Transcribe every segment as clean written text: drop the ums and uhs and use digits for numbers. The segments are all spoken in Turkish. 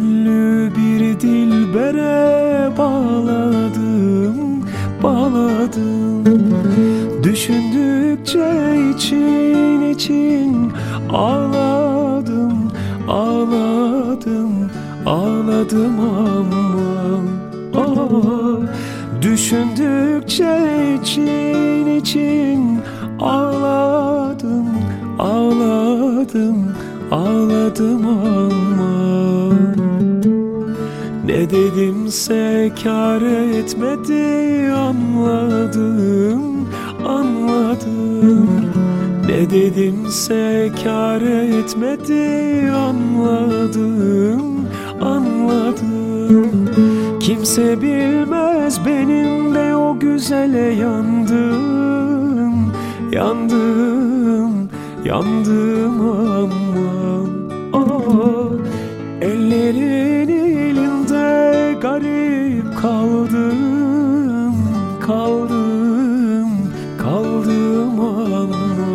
gönlü bir dilbere bağladım, bağladım. Düşündükçe için için ağladım, ağladım, ağladım aman. Oh, düşündükçe için için ağladım, ağladım, ağladım aman. Ne dedimse kâr etmedi, anladım, anladım. Ne dedimse kâr etmedi, anladım, anladım. Kimse bilmez benim de o güzele yandım, yandım, yandım aman. Oh, ellerin elinde garip kaldım, kaldım, kaldım aman.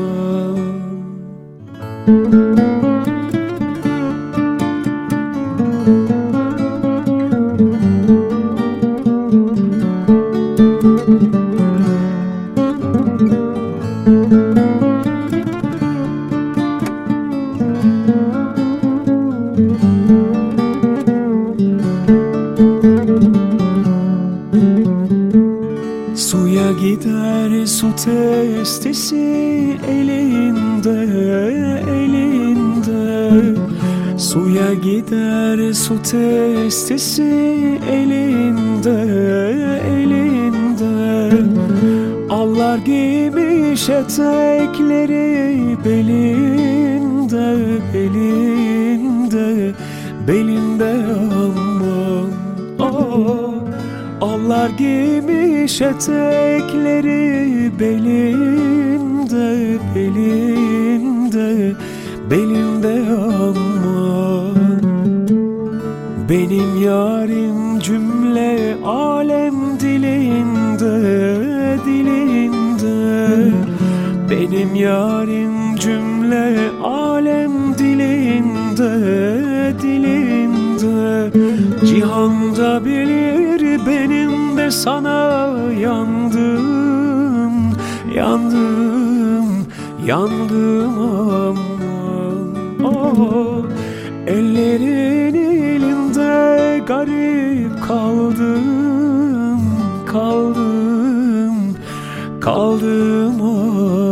Suya gider su testisi elinde, elinde. Suya gider su testisi elinde, elinde. Allar giymiş etekleri belinde, belinde, belinde aman. Oh, allar giymiş etekleri belinde, belinde, belinde aman. Benim yarim cümle alem dilinde, dilinde. Benim yarim cümle alem dilinde, dilinde. Cihanda bilir benim de sana yandım, yandım, yandım aman. Oh, ellerin elinde garip kaldım, kaldım, kaldım aman.